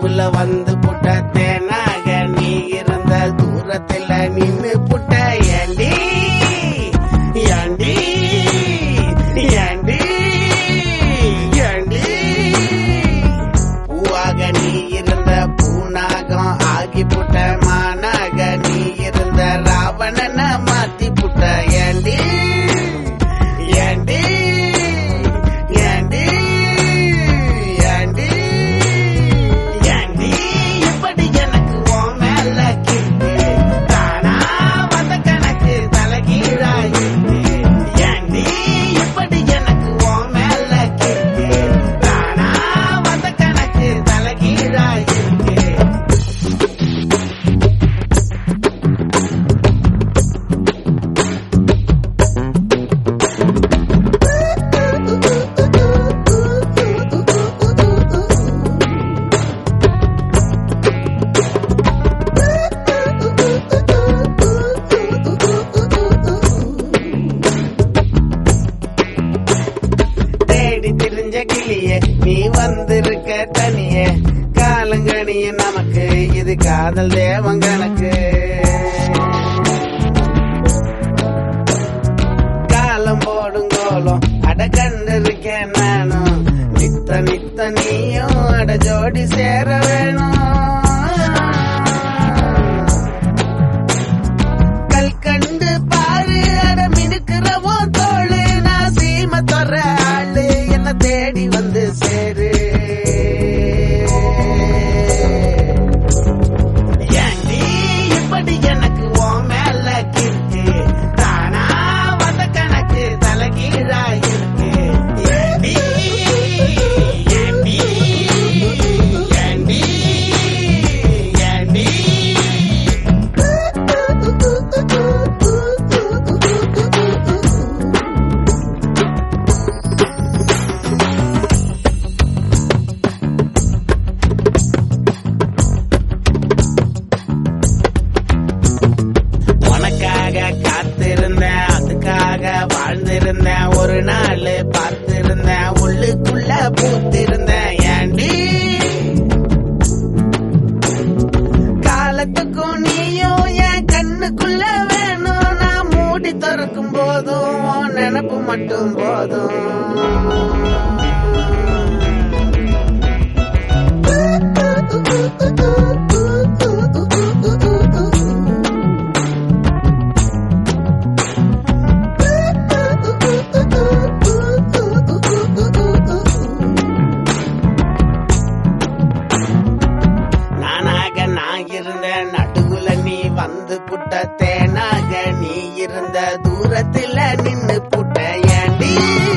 நடுவுல வந்து புட்ட தேனாக நீ இருந்த தூரத்துல நின்னு புட்ட ஏண்டி ஏண்டி ஏண்டி ஏண்டி பூவாக நீ இருந்த பூனாகம் ஆகி புட்ட மானாக நீ இருந்த ராவணன மாத்தி புட்ட ஏண்டி ஏண்டி ஏண்டி ஏண்டி ஏண்டி இப்படி எனக்கு உன் மேல கிட்டு தானா வந்த கணக்கு தலைகீழாயிருக்கு ஏண்டி இப்படி எனக்கு உன் மேல கிட்டு தானா வந்த கணக்கு தலைகீழாயிருக்கு தேடி திரிஞ்ச கிளியே நீ வந்திருக்க தனியே காலங்கணிய நமக்கு இது காதல் தேவங்கனக்கு காலம் போடும் கோலம் அட கண்டு இருக்கேன் நானும் நித்த நித்த நீயும் அட ஜோடி சேர வேணும் கல் கண்டு பாரு அட மினுக்கிறவோ தோளு நான் சீம தொற ஆளு என்ன தேடி வந்து சேரு ஏண்டி இப்படி எனக்கு உன் மேல கிட்டு தானா வந்த கணக்கு தலைகீழாயிருக்கு ஏண்டி ஏண்டி ஏண்டி ஏண்டி உனக்காக காத்திருந்தேன் அதுக்காக வாழ்ந்திருந்தேன் ஒரு நாள் பார்த்திருந்தேன் உள்ளுக்குள்ள பூத்திருந்தேன் ஏண்டி காலத்துக்கும் நீயும் என் கண்ணுக்குள்ள வேணும் நான் மூடி திறக்கும் போதும் உன் நினப்பு மட்டும் போதும் நானாக நான் இருந்தேன் நடுவுல நீ வந்து புட்ட தேனாக நீ இருந்த தூரத்துல நின்னு புட்ட ஏண்டி